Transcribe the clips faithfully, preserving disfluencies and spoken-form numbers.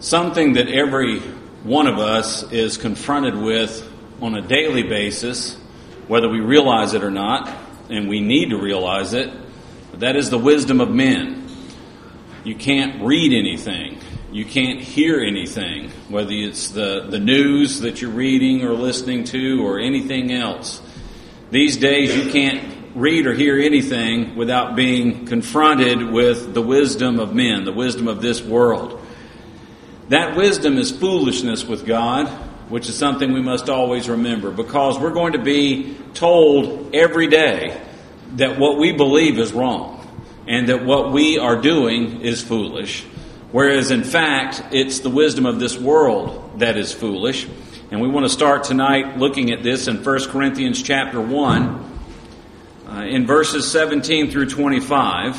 something that every one of us is confronted with on a daily basis, whether we realize it or not, and we need to realize it. That is the wisdom of men. You can't read anything. You can't hear anything, whether it's the, the news that you're reading or listening to or anything else. These days you can't read or hear anything without being confronted with the wisdom of men, the wisdom of this world. That wisdom is foolishness with God, which is something we must always remember, because we're going to be told every day that what we believe is wrong and that what we are doing is foolish, whereas in fact it's the wisdom of this world that is foolish. And we want to start tonight looking at this in First Corinthians chapter one, uh, in verses seventeen through twenty-five.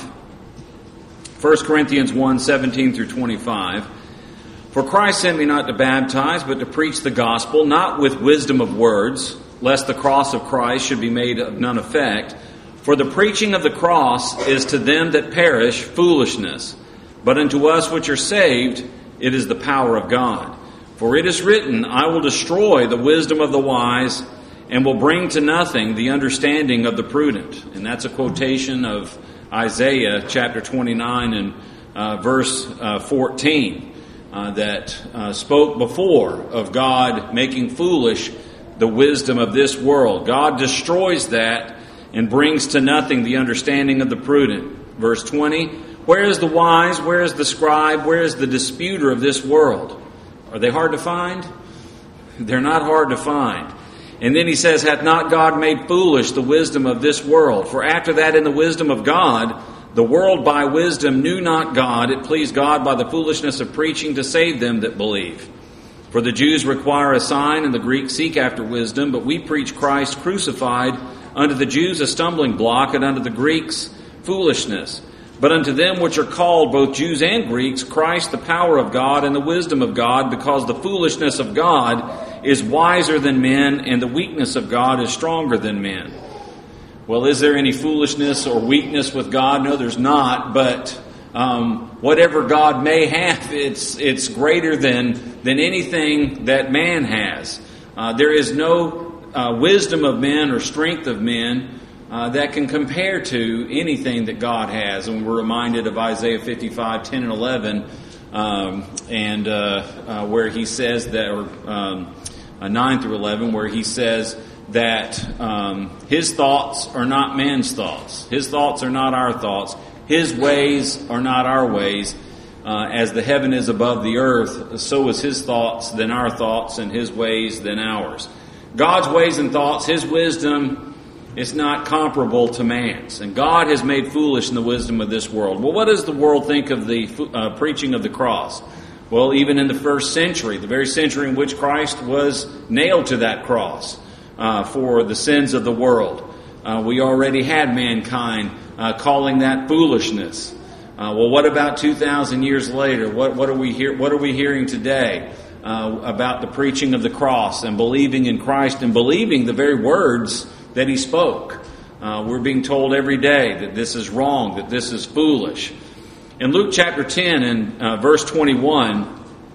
First Corinthians one, seventeen through twenty-five. For Christ sent me not to baptize, but to preach the gospel, not with wisdom of words, lest the cross of Christ should be made of none effect. For the preaching of the cross is to them that perish foolishness, but unto us which are saved it is the power of God. For it is written, I will destroy the wisdom of the wise, and will bring to nothing the understanding of the prudent. And that's a quotation of Isaiah chapter twenty-nine and uh, verse uh, fourteen. Uh, that uh, spoke before of God making foolish the wisdom of this world. God destroys that and brings to nothing the understanding of the prudent. Verse twenty, where is the wise? Where is the scribe? Where is the disputer of this world? Are they hard to find? They're not hard to find. And then he says, hath not God made foolish the wisdom of this world? For after that in the wisdom of God, the world by wisdom knew not God. It pleased God by the foolishness of preaching to save them that believe. For the Jews require a sign, and the Greeks seek after wisdom. But we preach Christ crucified, unto the Jews a stumbling block, and unto the Greeks foolishness. But unto them which are called, both Jews and Greeks, Christ the power of God and the wisdom of God, because the foolishness of God is wiser than men, and the weakness of God is stronger than men. Well, is there any foolishness or weakness with God? No, there's not. But um, whatever God may have, it's it's greater than than anything that man has. Uh, there is no uh, wisdom of men or strength of men uh, that can compare to anything that God has. And we're reminded of Isaiah fifty-five, ten and eleven, um, and uh, uh, where he says that, or um, uh, nine through eleven, where he says that um, his thoughts are not man's thoughts. His thoughts are not our thoughts. His ways are not our ways. Uh, as the heaven is above the earth, so is his thoughts than our thoughts, and his ways than ours. God's ways and thoughts, his wisdom, is not comparable to man's. And God has made foolish in the wisdom of this world. Well, what does the world think of the uh, preaching of the cross? Well, even in the first century, the very century in which Christ was nailed to that cross, Uh, for the sins of the world. Uh, we already had mankind uh, calling that foolishness. Uh, well, what about two thousand years later? What, what are we hear? What are we hearing today uh, about the preaching of the cross and believing in Christ and believing the very words that He spoke? Uh, we're being told every day that this is wrong, that this is foolish. In Luke chapter ten and uh, verse twenty-one,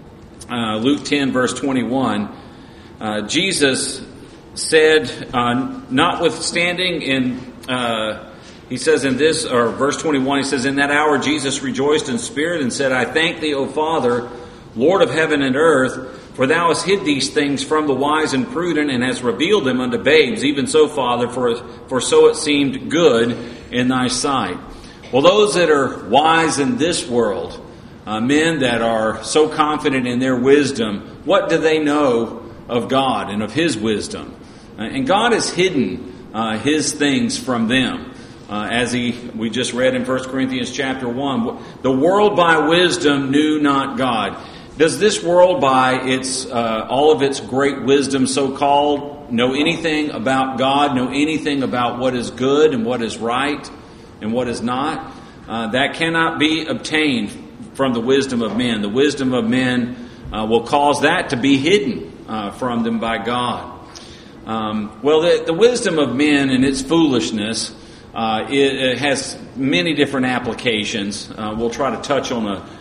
uh, Luke ten verse twenty-one, uh, Jesus said, uh, notwithstanding in, uh, he says in this, or verse twenty-one, he says, in that hour Jesus rejoiced in spirit and said, I thank thee, O Father, Lord of heaven and earth, for thou hast hid these things from the wise and prudent, and hast revealed them unto babes. Even so, Father, for, for so it seemed good in thy sight. Well, those that are wise in this world, uh, men that are so confident in their wisdom, what do they know of God and of His wisdom? And God has hidden uh, His things from them. Uh, as he, we just read in First Corinthians chapter one, the world by wisdom knew not God. Does this world by its uh, all of its great wisdom, so-called, know anything about God, know anything about what is good and what is right and what is not? Uh, that cannot be obtained from the wisdom of men. The wisdom of men uh, will cause that to be hidden uh, from them by God. Um, well, the, the wisdom of men and its foolishness, uh, it, it has many different applications. Uh, we'll try to touch on a,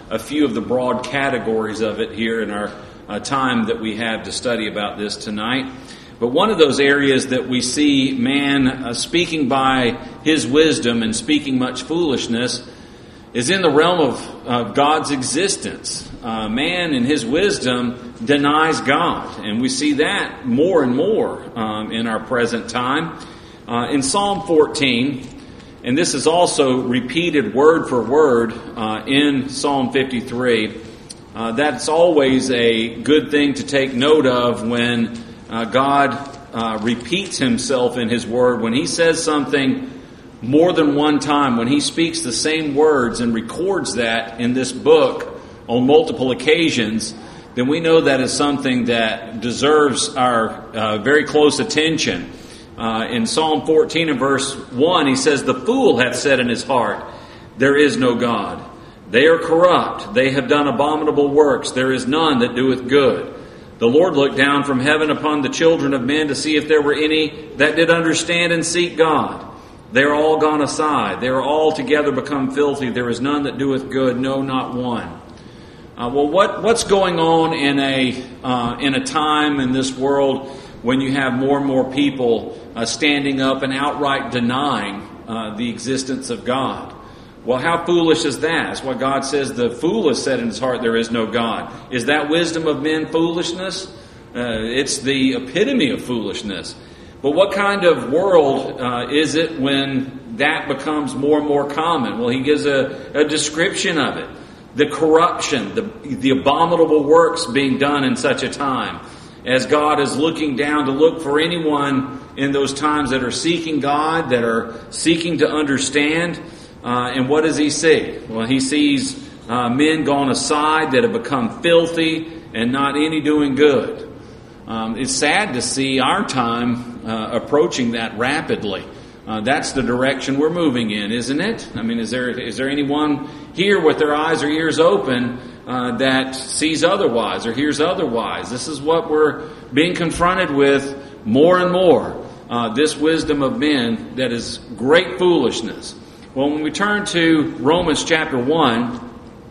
a few of the broad categories of it here in our uh, time that we have to study about this tonight. But one of those areas that we see man uh, speaking by his wisdom and speaking much foolishness is in the realm of uh, God's existence. Uh, man in his wisdom denies God, and we see that more and more um, in our present time. Uh, in Psalm fourteen, and this is also repeated word for word uh, in Psalm fifty-three, uh, that's always a good thing to take note of when uh, God uh, repeats himself in his word. When he says something more than one time, when he speaks the same words and records that in this book on multiple occasions, then we know that is something that deserves our uh, very close attention. Uh, in Psalm fourteen and verse one, he says, "The fool hath said in his heart, there is no God. They are corrupt. They have done abominable works. There is none that doeth good. The Lord looked down from heaven upon the children of men to see if there were any that did understand and seek God. They are all gone aside. They are all together become filthy. There is none that doeth good, no, not one." Uh, well, what what's going on in a uh, in a time in this world when you have more and more people uh, standing up and outright denying uh, the existence of God? Well, how foolish is that? That's why God says the fool has said in his heart, there is no God. Is that wisdom of men foolishness? Uh, it's the epitome of foolishness. But what kind of world uh, is it when that becomes more and more common? Well, he gives a, a description of it. The corruption, the, the abominable works being done in such a time. As God is looking down to look for anyone in those times that are seeking God, that are seeking to understand. Uh, and what does he see? Well, he sees uh, men gone aside that have become filthy and not any doing good. Um, it's sad to see our time uh, approaching that rapidly. Uh, that's the direction we're moving in, isn't it? I mean, is there is there anyone here with their eyes or ears open uh, that sees otherwise or hears otherwise? This is what we're being confronted with more and more. Uh, this wisdom of men that is great foolishness. Well, when we turn to Romans chapter one,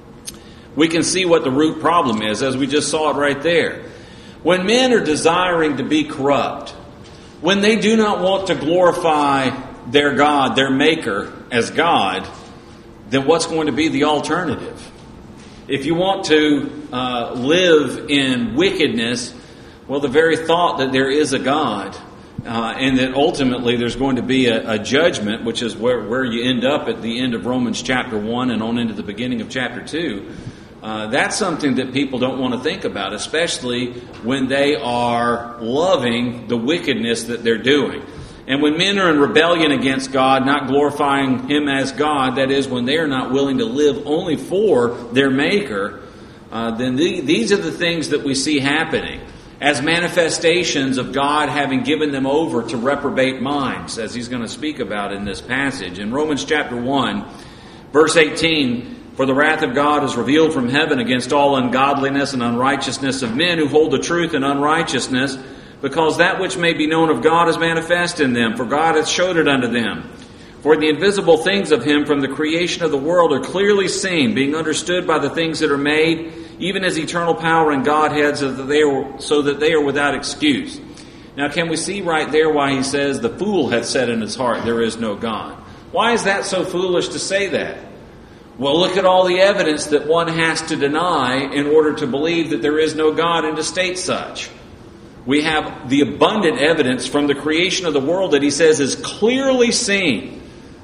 we can see what the root problem is, as we just saw it right there. When men are desiring to be corrupt, when they do not want to glorify their God, their Maker, as God, then what's going to be the alternative? If you want to uh, live in wickedness, well, the very thought that there is a God, uh, and that ultimately there's going to be a, a judgment, which is where, where you end up at the end of Romans chapter one and on into the beginning of chapter two, Uh, that's something that people don't want to think about, especially when they are loving the wickedness that they're doing. And when men are in rebellion against God, not glorifying Him as God, that is, when they are not willing to live only for their Maker, uh, then the, these are the things that we see happening as manifestations of God having given them over to reprobate minds, as He's going to speak about in this passage. In Romans chapter one, verse eighteen, "For the wrath of God is revealed from heaven against all ungodliness and unrighteousness of men who hold the truth in unrighteousness, because that which may be known of God is manifest in them, for God hath showed it unto them. For the invisible things of Him from the creation of the world are clearly seen, being understood by the things that are made, even as eternal power and Godhead, so that they are, so that they are without excuse." Now, can we see right there why he says, "The fool hath said in his heart, there is no God"? Why is that so foolish to say that? Well, look at all the evidence that one has to deny in order to believe that there is no God and to state such. We have the abundant evidence from the creation of the world that he says is clearly seen.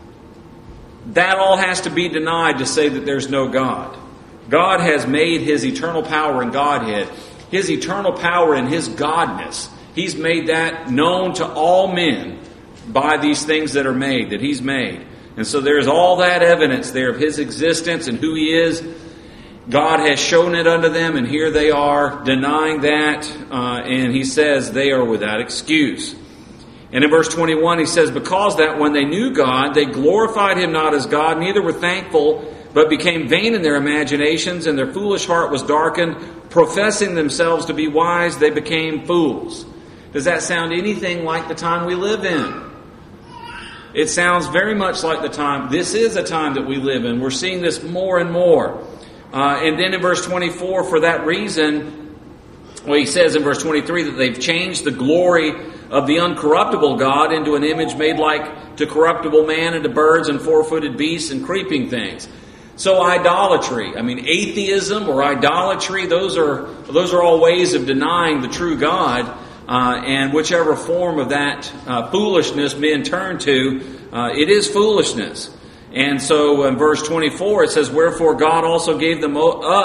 That all has to be denied to say that there's no God. God has made His eternal power and Godhead, His eternal power and His Godness. He's made that known to all men by these things that are made, that He's made. And so there's all that evidence there of His existence and who He is. God has shown it unto them, and here they are denying that. Uh, and He says they are without excuse. And in verse twenty-one, He says, "Because that when they knew God, they glorified Him not as God, neither were thankful, but became vain in their imaginations, and their foolish heart was darkened. Professing themselves to be wise, they became fools." Does that sound anything like the time we live in? It sounds very much like the time. This is a time that we live in. We're seeing this more and more, Uh, and then in verse twenty-four, for that reason, well, he says in verse twenty-three that they've changed the glory of the uncorruptible God into an image made like to corruptible man and to birds and four-footed beasts and creeping things. So idolatry, I mean atheism or idolatry, those are those are all ways of denying the true God, uh, and whichever form of that uh, foolishness men turn to, uh, it is foolishness. And so in verse twenty-four it says, wherefore God also gave them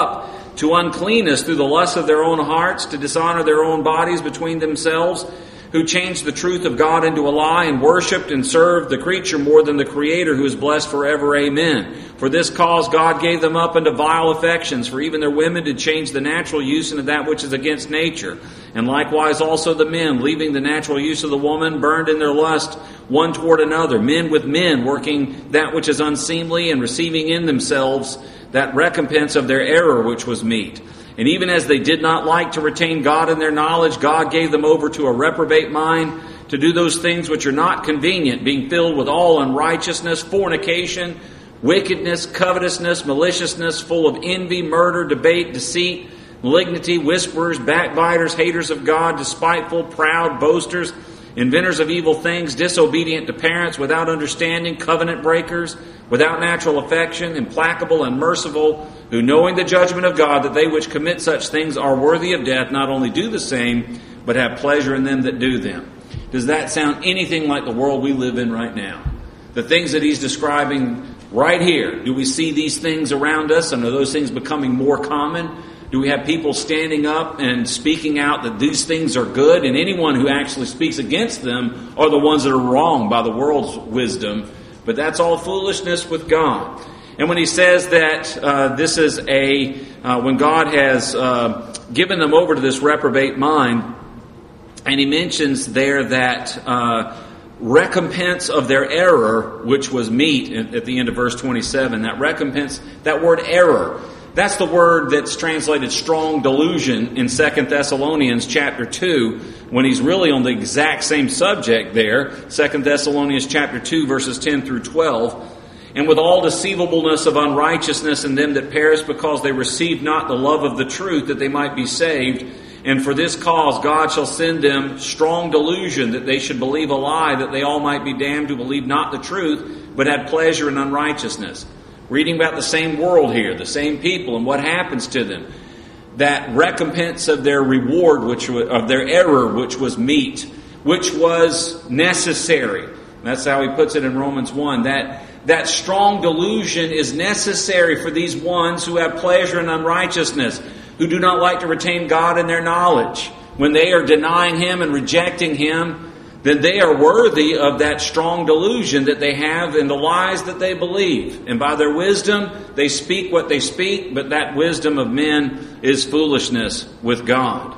up to uncleanness through the lust of their own hearts, to dishonor their own bodies between themselves, who changed the truth of God into a lie and worshipped and served the creature more than the Creator, who is blessed forever. Amen. For this cause God gave them up unto vile affections, for even their women did change the natural use into that which is against nature. And likewise also the men, leaving the natural use of the woman, burned in their lust one toward another, men with men, working that which is unseemly, and receiving in themselves that recompense of their error which was meet. And even as they did not like to retain God in their knowledge, God gave them over to a reprobate mind to do those things which are not convenient, being filled with all unrighteousness, fornication, wickedness, covetousness, maliciousness, full of envy, murder, debate, deceit, malignity, whisperers, backbiters, haters of God, despiteful, proud, boasters, inventors of evil things, disobedient to parents, without understanding, covenant breakers, without natural affection, implacable and merciful, who knowing the judgment of God, that they which commit such things are worthy of death, not only do the same, but have pleasure in them that do them. Does that sound anything like the world we live in right now? The things that he's describing right here, do we see these things around us, and are those things becoming more common? Do we have people standing up and speaking out that these things are good, and anyone who actually speaks against them are the ones that are wrong by the world's wisdom? But that's all foolishness with God. And when he says that uh, this is a, uh, when God has uh, given them over to this reprobate mind, and he mentions there that uh, recompense of their error, which was meet at the end of verse twenty-seven, that recompense, that word error, that's the word that's translated strong delusion in Second Thessalonians chapter two, when he's really on the exact same subject there. Second Thessalonians chapter two, verses ten through twelve. And with all deceivableness of unrighteousness in them that perish, because they received not the love of the truth, that they might be saved. And for this cause God shall send them strong delusion, that they should believe a lie, that they all might be damned who believe not the truth, but had pleasure in unrighteousness. Reading about the same world here, the same people, and what happens to them. That recompense of their reward, which was, of their error, which was meet, which was necessary. That's how he puts it in Romans one. That, that strong delusion is necessary for these ones who have pleasure in unrighteousness, who do not like to retain God in their knowledge. When they are denying Him and rejecting Him, then they are worthy of that strong delusion that they have in the lies that they believe. And by their wisdom, they speak what they speak, but that wisdom of men is foolishness with God.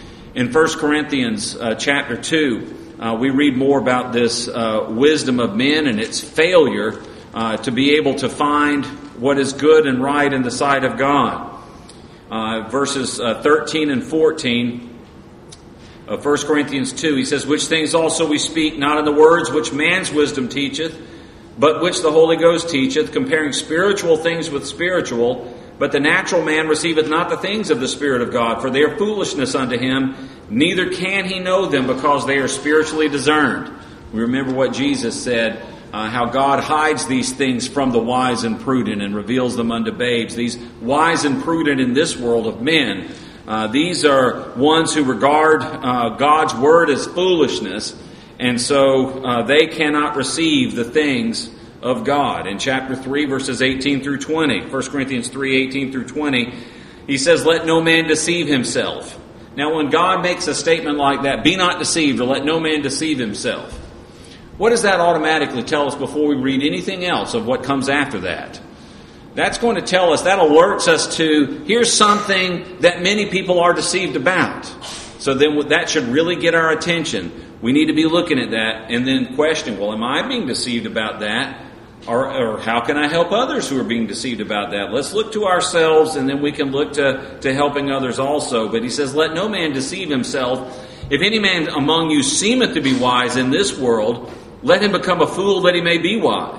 In First Corinthians uh, chapter two, uh, we read more about this uh, wisdom of men and its failure uh, to be able to find what is good and right in the sight of God. Uh, verses uh, thirteen and fourteen of First Corinthians two, he says, which things also we speak, not in the words which man's wisdom teacheth, but which the Holy Ghost teacheth, comparing spiritual things with spiritual. But the natural man receiveth not the things of the Spirit of God, for they are foolishness unto him, neither can he know them, because they are spiritually discerned. We remember what Jesus said, uh, how God hides these things from the wise and prudent and reveals them unto babes. These wise and prudent in this world of men, uh, these are ones who regard uh, God's word as foolishness, and so uh, they cannot receive the things of God. In chapter three, verses eighteen through twenty, First Corinthians three, eighteen through twenty, he says, let no man deceive himself. Now, when God makes a statement like that, be not deceived, or let no man deceive himself, what does that automatically tell us before we read anything else of what comes after that? That's going to tell us, that alerts us to, here's something that many people are deceived about. So then that should really get our attention. We need to be looking at that and then question, well, am I being deceived about that? Or, or how can I help others who are being deceived about that? Let's look to ourselves, and then we can look to, to helping others also. But he says, let no man deceive himself. If any man among you seemeth to be wise in this world, let him become a fool that he may be wise.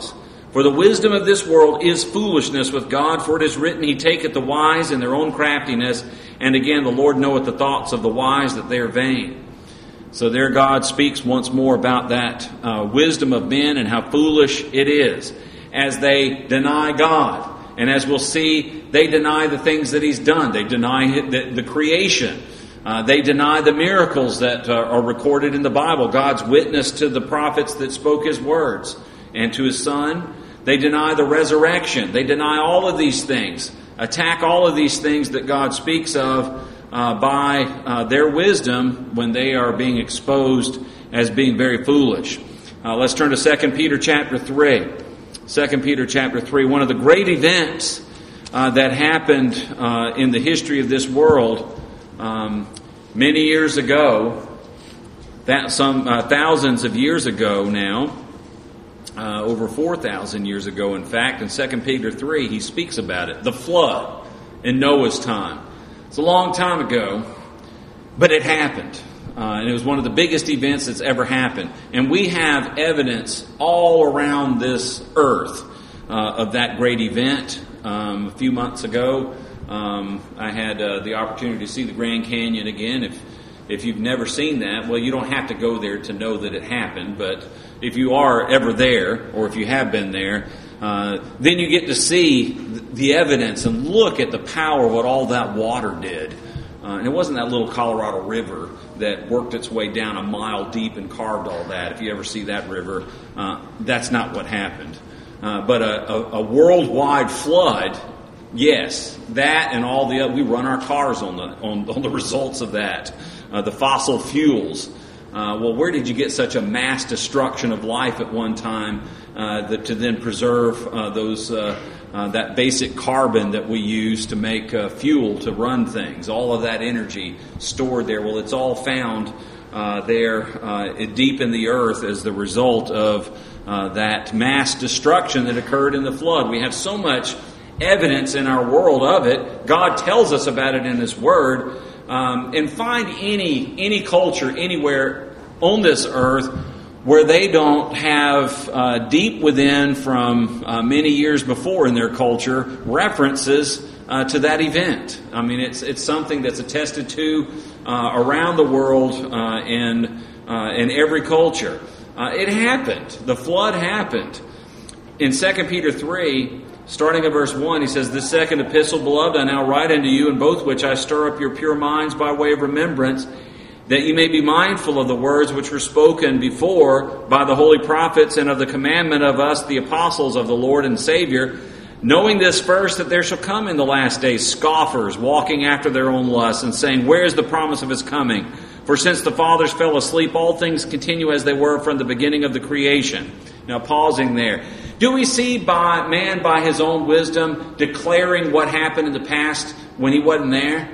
For the wisdom of this world is foolishness with God, for it is written, He taketh the wise in their own craftiness, and again, the Lord knoweth the thoughts of the wise, that they are vain. So there God speaks once more about that uh, wisdom of men and how foolish it is as they deny God. And as we'll see, they deny the things that He's done. They deny the, the creation. Uh, they deny the miracles that uh, are recorded in the Bible, God's witness to the prophets that spoke His words and to His Son. They deny the resurrection. They deny all of these things, attack all of these things that God speaks of uh, by uh, their wisdom when they are being exposed as being very foolish. Uh, let's turn to Second Peter chapter three. Second Peter chapter three, one of the great events uh, that happened uh, in the history of this world um, many years ago, that some uh, thousands of years ago now, uh, over four thousand years ago, in fact, in Second Peter three, he speaks about it, the flood in Noah's time. It's a long time ago, but it happened. Uh, and it was one of the biggest events that's ever happened. And we have evidence all around this earth uh, of that great event. Um, a few months ago, um, I had uh, the opportunity to see the Grand Canyon again. If if you've never seen that, well, you don't have to go there to know that it happened. But if you are ever there, or if you have been there, uh, then you get to see the evidence and look at the power of what all that water did. Uh, and it wasn't that little Colorado River that worked its way down a mile deep and carved all that. If you ever see that river, uh, that's not what happened. Uh, but a, a, a worldwide flood, yes, that and all the other. We run our cars on the on, on the results of that. Uh, the fossil fuels. Uh, well, where did you get such a mass destruction of life at one time uh, that to then preserve uh, those uh, uh, that basic carbon that we use to make uh, fuel to run things? All of that energy stored there. Well, it's all found uh, there uh, deep in the earth as the result of uh, that mass destruction that occurred in the flood. We have so much evidence in our world of it. God tells us about it in His Word. Um, and find any any culture anywhere on this earth where they don't have uh, deep within from uh, many years before in their culture references uh, to that event. I mean, it's it's something that's attested to uh, around the world uh, in uh, in every culture. Uh, it happened. The flood happened. In Second Peter three, starting at verse one, he says, "This second epistle, beloved, I now write unto you, in both which I stir up your pure minds by way of remembrance, that you may be mindful of the words which were spoken before by the holy prophets, and of the commandment of us, the apostles of the Lord and Savior, knowing this first, that there shall come in the last days scoffers, walking after their own lusts, and saying, Where is the promise of His coming? For since the fathers fell asleep, all things continue as they were from the beginning of the creation." Now, pausing there. Do we see by man by his own wisdom declaring what happened in the past when he wasn't there?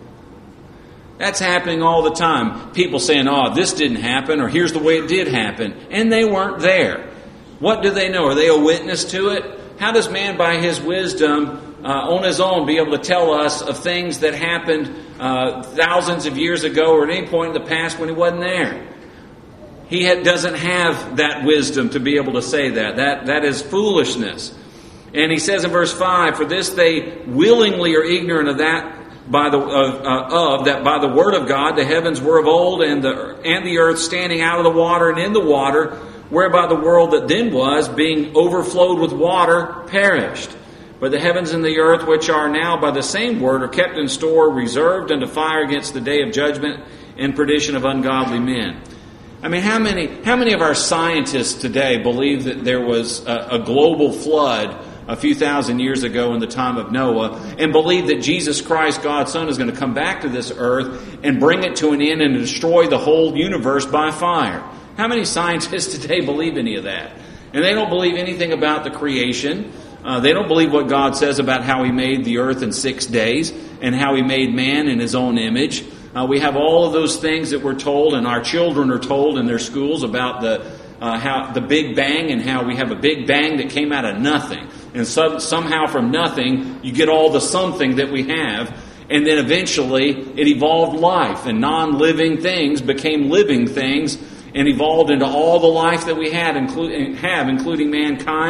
That's happening all the time. People saying, oh, this didn't happen, or here's the way it did happen. And they weren't there. What do they know? Are they a witness to it? How does man by his wisdom uh, on his own be able to tell us of things that happened uh, thousands of years ago or at any point in the past when he wasn't there? He had, doesn't have that wisdom to be able to say that. That that is foolishness. And he says in verse five, "For this they willingly are ignorant of that by the of, uh, of that by the word of God the heavens were of old, and the and the earth standing out of the water and in the water, whereby the world that then was, being overflowed with water, perished. But the heavens and the earth, which are now by the same word, are kept in store, reserved unto fire against the day of judgment and perdition of ungodly men." I mean, how many how many of our scientists today believe that there was a, a global flood a few thousand years ago in the time of Noah, and believe that Jesus Christ, God's Son, is going to come back to this earth and bring it to an end and destroy the whole universe by fire? How many scientists today believe any of that? And they don't believe anything about the creation. Uh, they don't believe what God says about how He made the earth in six days and how He made man in His own image. Uh, we have all of those things that we're told, and our children are told in their schools about the uh, how the Big Bang, and how we have a Big Bang that came out of nothing. And so, somehow from nothing, you get all the something that we have. And then eventually it evolved life, and non-living things became living things and evolved into all the life that we had, including, have, including mankind.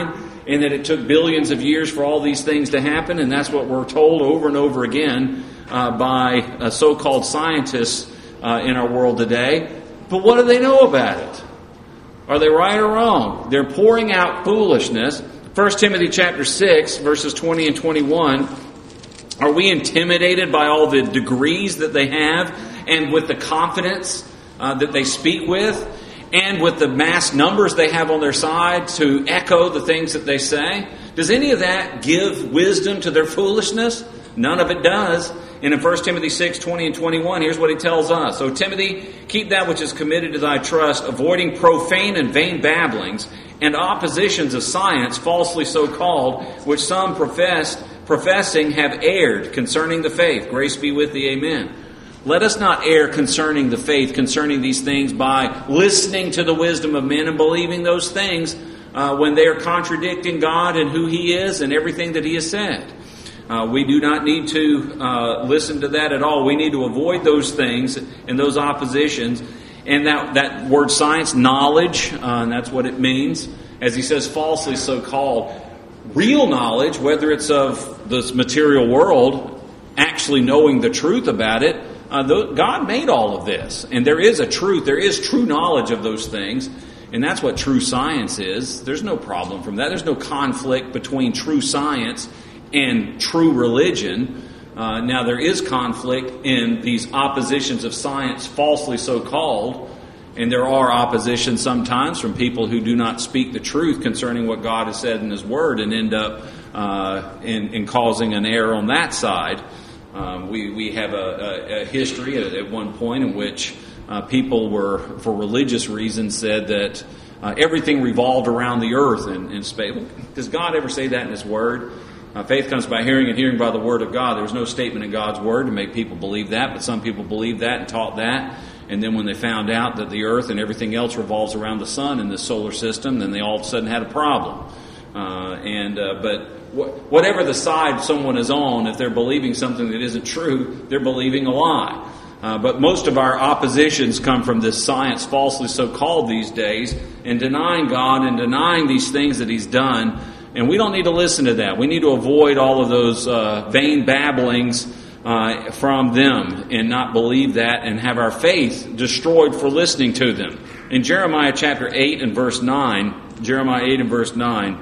and that it took billions of years for all these things to happen, and that's what we're told over and over again uh, by uh, so-called scientists uh, in our world today. But what do they know about it? Are they right or wrong? They're pouring out foolishness. First Timothy chapter six, verses twenty and twenty-one. Are we intimidated by all the degrees that they have, and with the confidence uh, that they speak with, and with the mass numbers they have on their side to echo the things that they say? Does any of that give wisdom to their foolishness? None of it does. And in First Timothy six, twenty and twenty-one, here's what he tells us. So, Timothy, keep that which is committed to thy trust, avoiding profane and vain babblings, and oppositions of science, falsely so called, which some professed, professing have erred concerning the faith. Grace be with thee, amen. Let us not err concerning the faith, concerning these things, by listening to the wisdom of men and believing those things uh, when they are contradicting God and who He is and everything that He has said. Uh, we do not need to uh, listen to that at all. We need to avoid those things and those oppositions. And that, that word science, knowledge, uh, and that's what it means. As he says, falsely so called. Real knowledge, whether it's of this material world, actually knowing the truth about it, uh, the, God made all of this. And there is a truth, there is true knowledge of those things. And that's what true science is. There's no problem from that. There's no conflict between true science and true religion. Uh, now, there is conflict in these oppositions of science, falsely so called, and there are oppositions sometimes from people who do not speak the truth concerning what God has said in His Word and end up uh, in, in causing an error on that side. Um, we, we have a, a, a history at, at one point in which uh, people were, for religious reasons, said that uh, everything revolved around the earth and, and space. Does God ever say that in His Word? Uh, faith comes by hearing, and hearing by the Word of God. There was no statement in God's Word to make people believe that, but some people believed that and taught that. And then when they found out that the earth and everything else revolves around the sun in this solar system, then they all of a sudden had a problem. Uh, and uh, But wh- whatever the side someone is on, if they're believing something that isn't true, they're believing a lie. Uh, but most of our oppositions come from this science falsely so called these days, and denying God and denying these things that He's done. And we don't need to listen to that. We need to avoid all of those uh, vain babblings uh, from them and not believe that and have our faith destroyed for listening to them. In Jeremiah chapter eight and verse nine, Jeremiah eight and verse nine,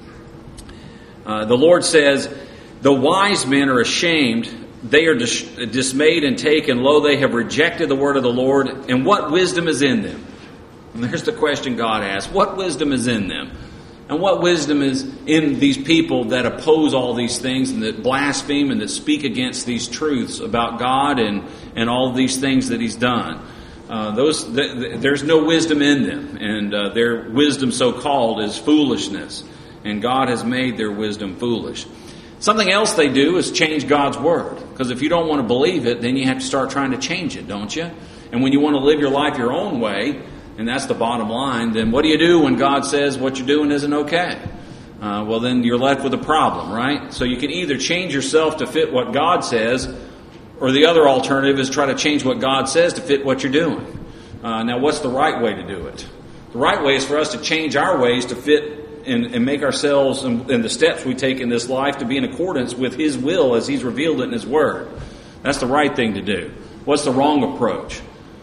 uh, the Lord says, the wise men are ashamed, they are dis- dismayed and taken, lo, they have rejected the word of the Lord, and what wisdom is in them? And there's the question God asks, what wisdom is in them? And what wisdom is in these people that oppose all these things and that blaspheme and that speak against these truths about God and, and all of these things that He's done? Uh, those th- th- there's no wisdom in them, and uh, their wisdom so-called is foolishness, and God has made their wisdom foolish. Something else they do is change God's Word, because if you don't want to believe it, then you have to start trying to change it, don't you? And when you want to live your life your own way, and that's the bottom line, then what do you do when God says what you're doing isn't okay? Uh, well, then you're left with a problem, right? So you can either change yourself to fit what God says, or the other alternative is try to change what God says to fit what you're doing. Uh, now, what's the right way to do it? The right way is for us to change our ways to fit and, and make ourselves and, and the steps we take in this life to be in accordance with His will as He's revealed it in His Word. That's the right thing to do. What's the wrong approach?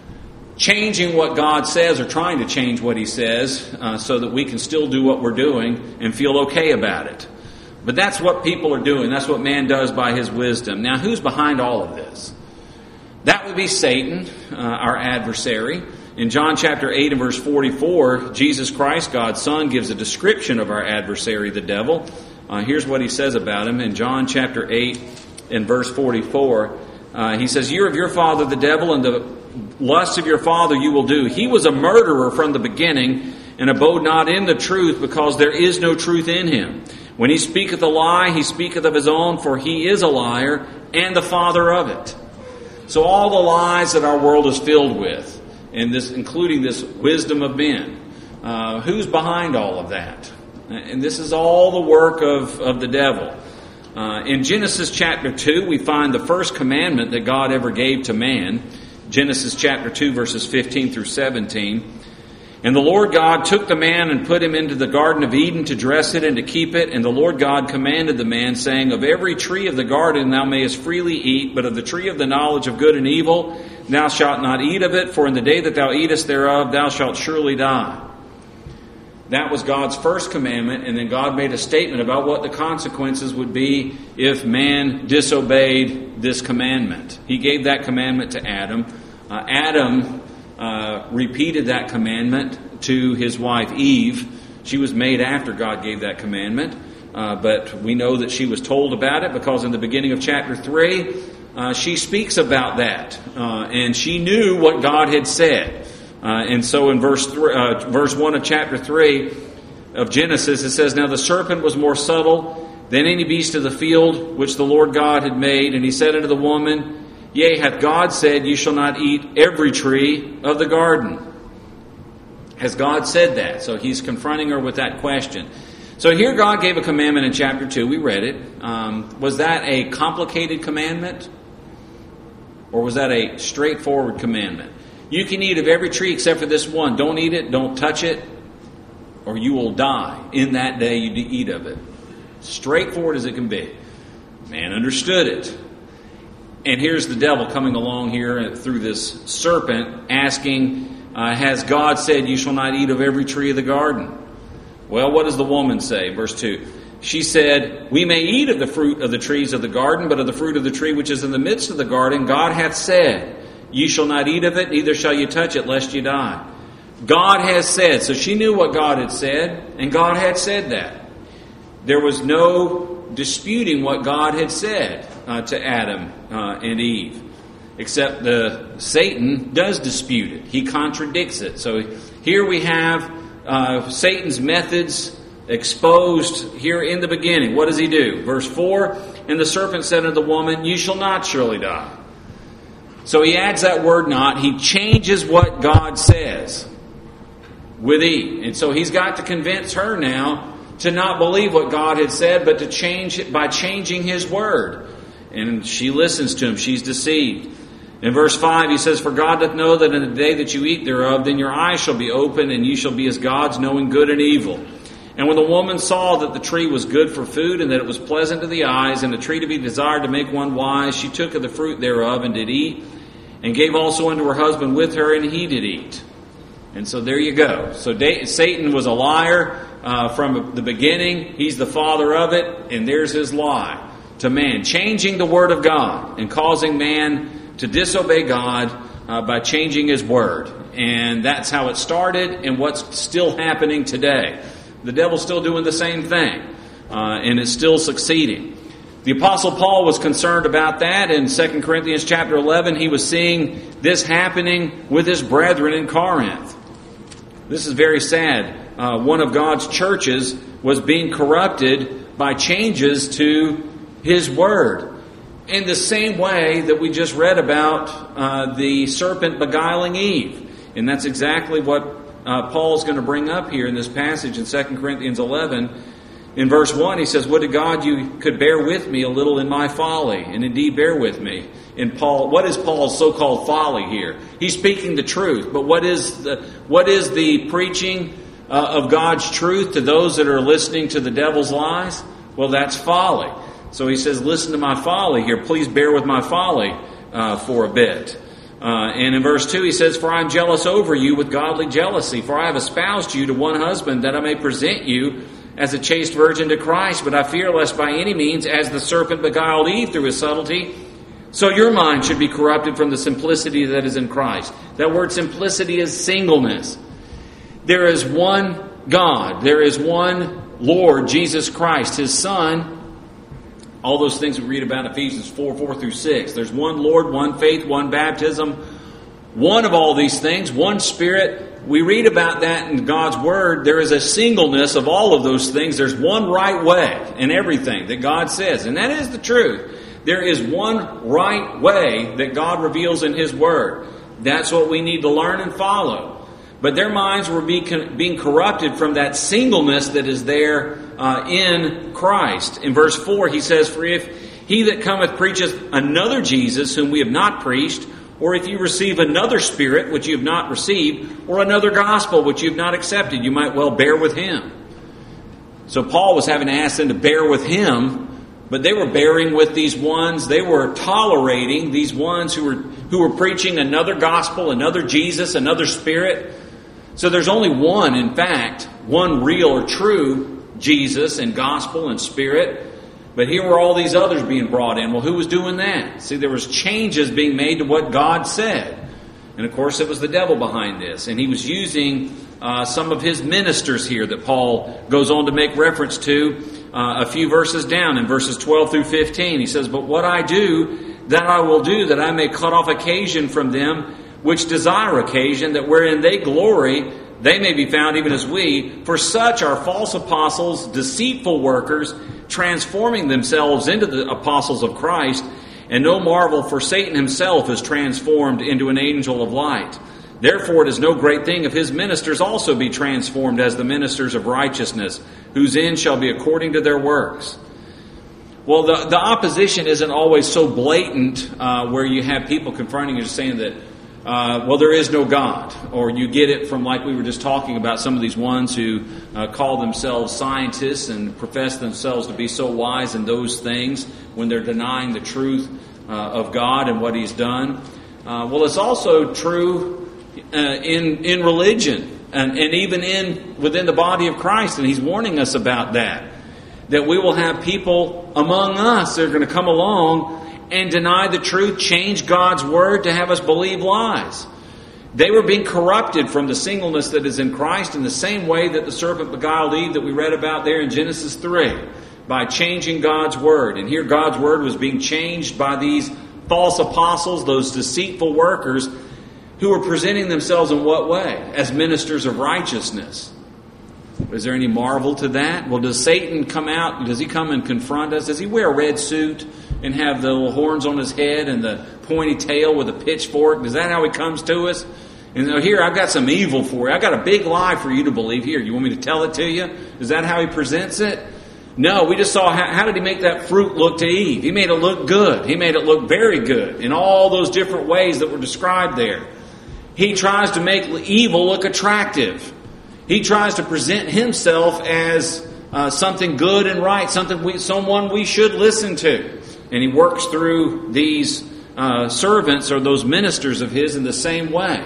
Changing what God says, or trying to change what He says uh, so that we can still do what we're doing and feel okay about it. But that's what people are doing. That's what man does by his wisdom. Now, who's behind all of this? That would be Satan, uh, our adversary. In John chapter eight and verse forty-four, Jesus Christ, God's Son, gives a description of our adversary, the devil. Uh, here's what He says about him in John chapter eight and verse forty-four. Uh, he says, "You're of your father the devil, and the lusts of your father you will do. He was a murderer from the beginning, and abode not in the truth, because there is no truth in him. When he speaketh a lie, he speaketh of his own, for he is a liar, and the father of it." So all the lies that our world is filled with, and this, including this wisdom of men, uh, who's behind all of that? And this is all the work of, of the devil. Uh, in Genesis chapter two, we find the first commandment that God ever gave to man. Genesis chapter two, verses fifteen through seventeen. And the Lord God took the man and put him into the Garden of Eden to dress it and to keep it. And the Lord God commanded the man, saying, Of every tree of the garden thou mayest freely eat, but of the tree of the knowledge of good and evil thou shalt not eat of it, for in the day that thou eatest thereof thou shalt surely die. That was God's first commandment, and then God made a statement about what the consequences would be if man disobeyed this commandment. He gave that commandment to Adam. Uh, Adam uh, repeated that commandment to his wife Eve. She was made after God gave that commandment, uh, but we know that she was told about it because in the beginning of chapter three, uh, she speaks about that, uh, and she knew what God had said. Uh, and so in verse three, uh, verse one of chapter three of Genesis, it says, Now the serpent was more subtle than any beast of the field which the Lord God had made. And he said unto the woman, Yea, hath God said, You shall not eat every tree of the garden? Has God said that? So he's confronting her with that question. So here God gave a commandment in chapter two. We read it. Um, was that a complicated commandment? Or was that a straightforward commandment? You can eat of every tree except for this one. Don't eat it, don't touch it, or you will die. In that day you eat of it. Straightforward as it can be. Man understood it. And here's the devil coming along here through this serpent asking, uh, has God said you shall not eat of every tree of the garden? Well, what does the woman say? Verse two. She said, We may eat of the fruit of the trees of the garden, but of the fruit of the tree which is in the midst of the garden, God hath said, Ye shall not eat of it, neither shall you touch it, lest you die. God has said. So she knew what God had said, and God had said that. There was no disputing what God had said uh, to Adam uh, and Eve. Except the Satan does dispute it. He contradicts it. So here we have uh, Satan's methods exposed here in the beginning. What does he do? Verse four, And the serpent said unto the woman, You shall not surely die. So he adds that word not. He changes what God says with Eve. And so he's got to convince her now to not believe what God had said, but to change it by changing his word. And she listens to him. She's deceived. In verse five, he says, For God doth know that in the day that you eat thereof, then your eyes shall be opened, and you shall be as gods, knowing good and evil. And when the woman saw that the tree was good for food, and that it was pleasant to the eyes, and a tree to be desired to make one wise, she took of the fruit thereof, and did eat, and gave also unto her husband with her, and he did eat. And so there you go. So Satan was a liar uh, from the beginning. He's the father of it, and there's his lie to man. Changing the word of God and causing man to disobey God uh, by changing his word. And that's how it started and what's still happening today. The devil's still doing the same thing, uh, and it's still succeeding. The Apostle Paul was concerned about that in Second Corinthians chapter eleven. He was seeing this happening with his brethren in Corinth. This is very sad. Uh, one of God's churches was being corrupted by changes to his word. In the same way that we just read about uh, the serpent beguiling Eve. And that's exactly what uh, Paul's going to bring up here in this passage in Second Corinthians eleven. In verse one, he says, Would to God you could bear with me a little in my folly, and indeed bear with me. In Paul, what is Paul's so-called folly here? He's speaking the truth, but what is the what is the preaching uh, of God's truth to those that are listening to the devil's lies? Well, that's folly. So he says, listen to my folly here. Please bear with my folly uh, for a bit. Uh, and in verse two, he says, For I am jealous over you with godly jealousy, for I have espoused you to one husband, that I may present you as a chaste virgin to Christ. But I fear lest by any means, as the serpent beguiled Eve through his subtlety, so your mind should be corrupted from the simplicity that is in Christ. That word simplicity is singleness. There is one God. There is one Lord, Jesus Christ, His Son. All those things we read about in Ephesians four, four through six. There's one Lord, one faith, one baptism. One of all these things, one Spirit. We read about that in God's Word. There is a singleness of all of those things. There's one right way in everything that God says. And that is the truth. There is one right way that God reveals in His Word. That's what we need to learn and follow. But their minds were being corrupted from that singleness that is there uh, in Christ. In verse four, he says, For if he that cometh preacheth another Jesus, whom we have not preached, Or if you receive another spirit which you have not received, or another gospel which you have not accepted, you might well bear with him. So Paul was having to ask them to bear with him, but they were bearing with these ones. They were tolerating these ones who were who were preaching another gospel, another Jesus, another spirit. So there's only one, in fact, one real or true Jesus and gospel and spirit. But here were all these others being brought in. Well, who was doing that? See, there was changes being made to what God said. And of course, it was the devil behind this. And he was using uh, some of his ministers here that Paul goes on to make reference to uh, a few verses down in verses twelve through fifteen. He says, "But what I do, that I will do, that I may cut off occasion from them which desire occasion, that wherein they glory, they may be found even as we. For such are false apostles, deceitful workers, transforming themselves into the apostles of Christ. And no marvel, for Satan himself is transformed into an angel of light. Therefore it is no great thing if his ministers also be transformed as the ministers of righteousness, whose end shall be according to their works." Well, the, the opposition isn't always so blatant uh, where you have people confronting you saying that, uh, well, there is no God. Or you get it from, like we were just talking about, some of these ones who uh, call themselves scientists and profess themselves to be so wise in those things when they're denying the truth uh, of God and what He's done. Uh, well, it's also true uh, in in religion and, and even in within the body of Christ. And He's warning us about that. That we will have people among us that are going to come along and deny the truth, change God's Word to have us believe lies. They were being corrupted from the singleness that is in Christ in the same way that the serpent beguiled Eve that we read about there in Genesis three, by changing God's Word. And here God's Word was being changed by these false apostles, those deceitful workers, who were presenting themselves in what way? As ministers of righteousness. Is there any marvel to that? Well, does Satan come out? Does he come and confront us? Does he wear a red suit and have the little horns on his head and the pointy tail with a pitchfork? Is that how he comes to us? And here, I've got some evil for you. I've got a big lie for you to believe. Here, you want me to tell it to you? Is that how he presents it? No, we just saw how, how did he make that fruit look to Eve? He made it look good. He made it look very good in all those different ways that were described there. He tries to make evil look attractive. He tries to present himself as uh, something good and right, something we, someone we should listen to. And he works through these uh, servants or those ministers of his in the same way.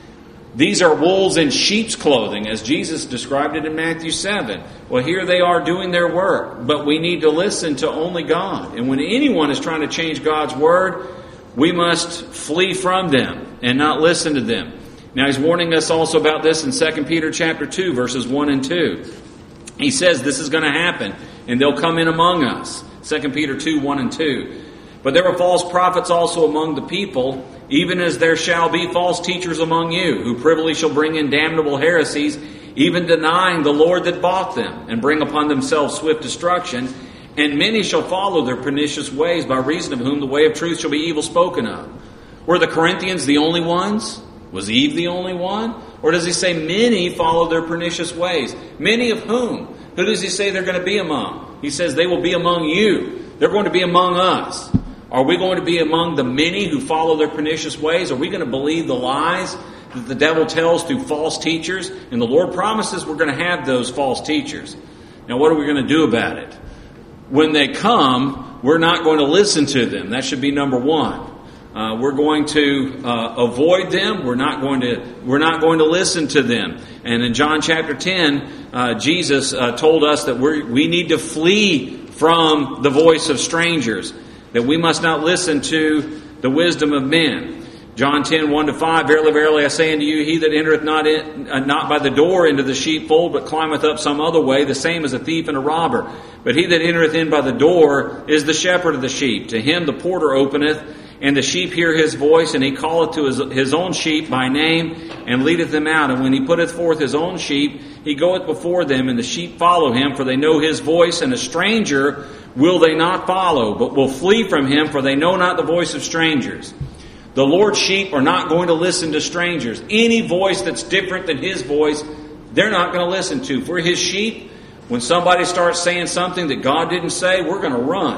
These are wolves in sheep's clothing, as Jesus described it in Matthew seven. Well, here they are doing their work, but we need to listen to only God. And when anyone is trying to change God's Word, we must flee from them and not listen to them. Now, he's warning us also about this in Second Peter chapter two, verses one and two. He says this is going to happen, and they'll come in among us. Second Peter two, one and two. "But there were false prophets also among the people, even as there shall be false teachers among you, who privily shall bring in damnable heresies, even denying the Lord that bought them, and bring upon themselves swift destruction. And many shall follow their pernicious ways, by reason of whom the way of truth shall be evil spoken of." Were the Corinthians the only ones? Was Eve the only one? Or does he say many follow their pernicious ways? Many of whom? Who does he say they're going to be among? He says they will be among you. They're going to be among us. Are we going to be among the many who follow their pernicious ways? Are we going to believe the lies that the devil tells through false teachers? And the Lord promises we're going to have those false teachers. Now, what are we going to do about it? When they come, we're not going to listen to them. That should be number one. Uh, we're going to uh, avoid them. We're not going to. We're not going to listen to them. And in John chapter ten, uh, Jesus uh, told us that we we need to flee from the voice of strangers. That we must not listen to the wisdom of men. John ten, one to five. "Verily, verily, I say unto you, he that entereth not in, uh, not by the door into the sheepfold, but climbeth up some other way, the same is a thief and a robber. But he that entereth in by the door is the shepherd of the sheep. To him the porter openeth, and the sheep hear his voice, and he calleth to his, his own sheep by name, and leadeth them out. And when he putteth forth his own sheep, he goeth before them, and the sheep follow him, for they know his voice, and a stranger will they not follow, but will flee from him, for they know not the voice of strangers." The Lord's sheep are not going to listen to strangers. Any voice that's different than His voice, they're not going to listen to. For His sheep, when somebody starts saying something that God didn't say, we're going to run.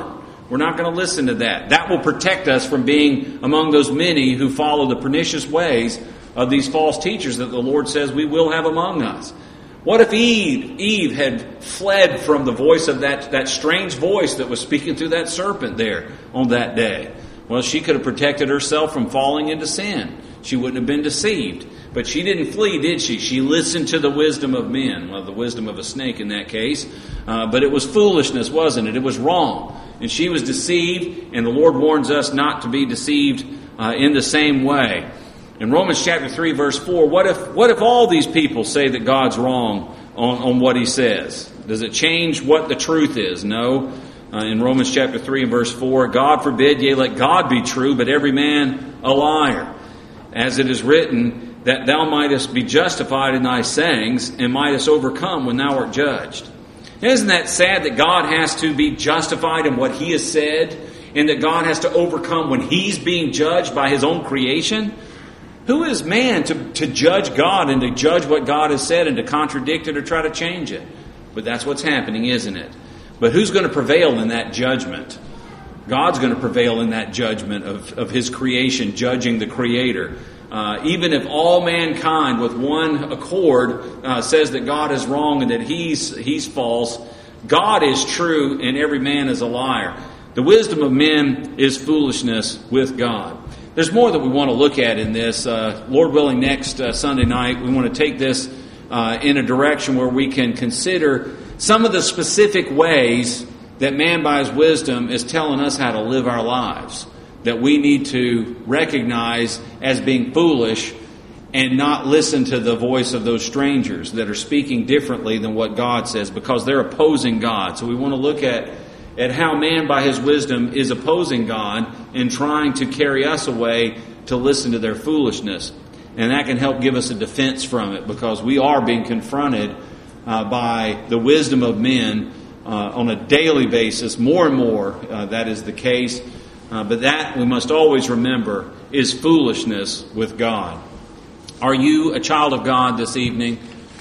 We're not going to listen to that. That will protect us from being among those many who follow the pernicious ways of these false teachers that the Lord says we will have among us. What if Eve, Eve had fled from the voice of that, that strange voice that was speaking through that serpent there on that day? Well, she could have protected herself from falling into sin. She wouldn't have been deceived. But she didn't flee, did she? She listened to the wisdom of men. Well, the wisdom of a snake in that case. Uh, but it was foolishness, wasn't it? It was wrong. And she was deceived, and the Lord warns us not to be deceived uh, in the same way. In Romans chapter three, verse four, what if what if all these people say that God's wrong on, on what He says? Does it change what the truth is? No. Uh, in Romans chapter three and verse four, God forbid, yea, let God be true, but every man a liar. As it is written, that thou mightest be justified in thy sayings, and mightest overcome when thou art judged. Isn't that sad that God has to be justified in what He has said, and that God has to overcome when He's being judged by His own creation? Who is man to, to judge God and to judge what God has said and to contradict it or try to change it? But that's what's happening, isn't it? But who's going to prevail in that judgment? God's going to prevail in that judgment of, of His creation, judging the Creator. Uh, even if all mankind with one accord uh, says that God is wrong and that he's, he's false, God is true and every man is a liar. The wisdom of men is foolishness with God. There's more that we want to look at in this. Uh, Lord willing, next uh, Sunday night, we want to take this uh, in a direction where we can consider some of the specific ways that man by his wisdom is telling us how to live our lives, that we need to recognize as being foolish and not listen to the voice of those strangers that are speaking differently than what God says, because they're opposing God. So we want to look at, at how man by his wisdom is opposing God and trying to carry us away to listen to their foolishness. And that can help give us a defense from it, because we are being confronted uh, by the wisdom of men uh, on a daily basis. More and more uh, that is the case. Uh, but that, we must always remember, is foolishness with God. Are you a child of God this evening?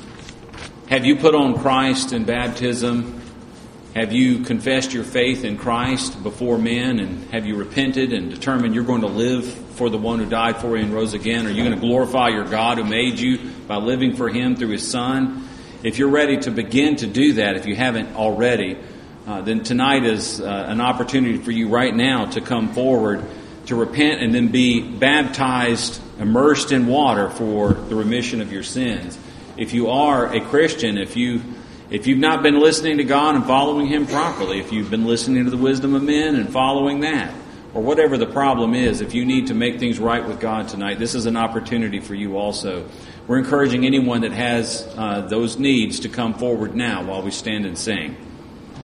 Have you put on Christ in baptism? Have you confessed your faith in Christ before men? And have you repented and determined you're going to live for the one who died for you and rose again? Are you going to glorify your God who made you by living for Him through His Son? If you're ready to begin to do that, if you haven't already, Uh, then tonight is uh, an opportunity for you right now to come forward to repent and then be baptized, immersed in water for the remission of your sins. If you are a Christian, if you if you've not been listening to God and following Him properly, if you've been listening to the wisdom of men and following that, or whatever the problem is, if you need to make things right with God tonight, this is an opportunity for you also. We're encouraging anyone that has uh, those needs to come forward now while we stand and sing.